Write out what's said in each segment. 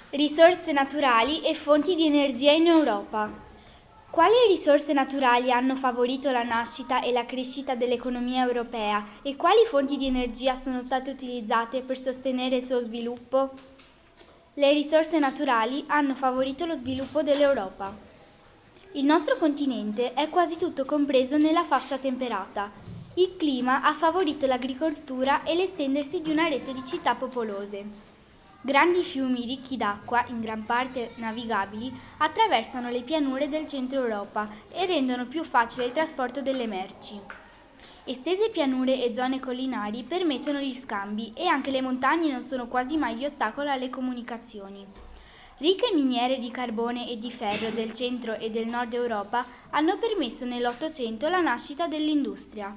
Risorse naturali e fonti di energia in Europa. Quali risorse naturali hanno favorito la nascita e la crescita dell'economia europea e quali fonti di energia sono state utilizzate per sostenere il suo sviluppo? Le risorse naturali hanno favorito lo sviluppo dell'Europa. Il nostro continente è quasi tutto compreso nella fascia temperata. Il clima ha favorito l'agricoltura e l'estendersi di una rete di città popolose. Grandi fiumi ricchi d'acqua, in gran parte navigabili, attraversano le pianure del centro Europa e rendono più facile il trasporto delle merci. Estese pianure e zone collinari permettono gli scambi e anche le montagne non sono quasi mai di ostacolo alle comunicazioni. Ricche miniere di carbone e di ferro del centro e del nord Europa hanno permesso nell'Ottocento la nascita dell'industria.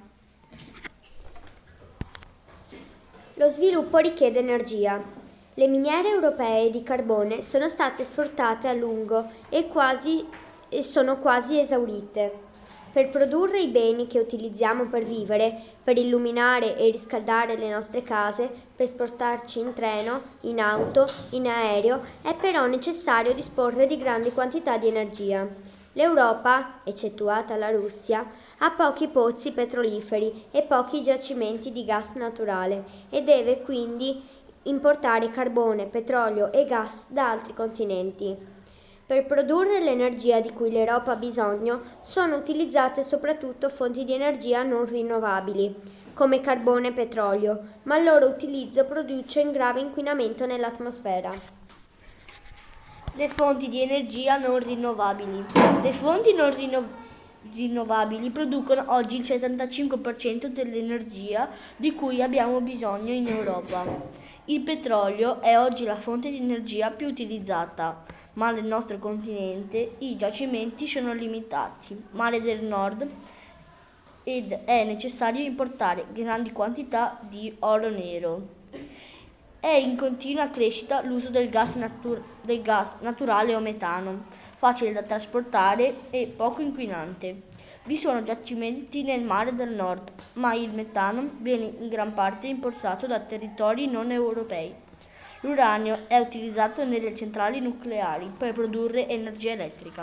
Lo sviluppo richiede energia. Le miniere europee di carbone sono state sfruttate a lungo e sono quasi esaurite. Per produrre i beni che utilizziamo per vivere, per illuminare e riscaldare le nostre case, per spostarci in treno, in auto, in aereo, è però necessario disporre di grandi quantità di energia. L'Europa, eccettuata la Russia, ha pochi pozzi petroliferi e pochi giacimenti di gas naturale e deve quindi importare carbone, petrolio e gas da altri continenti. Per produrre l'energia di cui l'Europa ha bisogno sono utilizzate soprattutto fonti di energia non rinnovabili, come carbone e petrolio, ma il loro utilizzo produce un grave inquinamento nell'atmosfera. Le fonti di energia non rinnovabili. Le fonti non rinnovabili producono oggi il 75% dell'energia di cui abbiamo bisogno in Europa. Il petrolio è oggi la fonte di energia più utilizzata, ma nel nostro continente i giacimenti sono limitati, Mare del Nord, ed è necessario importare grandi quantità di oro nero. È in continua crescita l'uso del gas naturale o metano, facile da trasportare e poco inquinante. Vi sono giacimenti nel Mare del Nord, ma il metano viene in gran parte importato da territori non europei. L'uranio è utilizzato nelle centrali nucleari per produrre energia elettrica.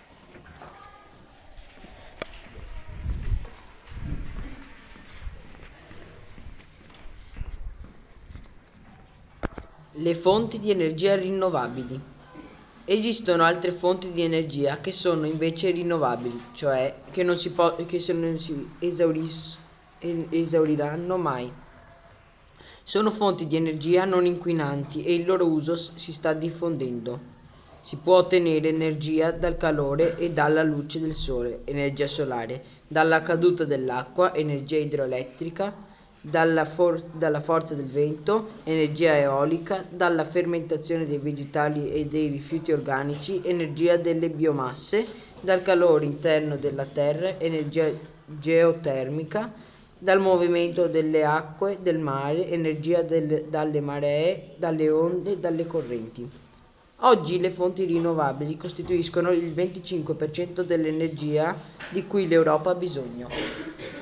Le fonti di energia rinnovabili. Esistono altre fonti di energia che sono invece rinnovabili, cioè che non si esauriranno mai. Sono fonti di energia non inquinanti e il loro uso si sta diffondendo. Si può ottenere energia dal calore e dalla luce del sole, energia solare, dalla caduta dell'acqua, energia idroelettrica, dalla forza del vento, energia eolica, dalla fermentazione dei vegetali e dei rifiuti organici, energia delle biomasse, dal calore interno della terra, energia geotermica, dal movimento delle acque del mare, energia dalle maree, dalle onde, dalle correnti. Oggi le fonti rinnovabili costituiscono il 25% dell'energia di cui l'Europa ha bisogno.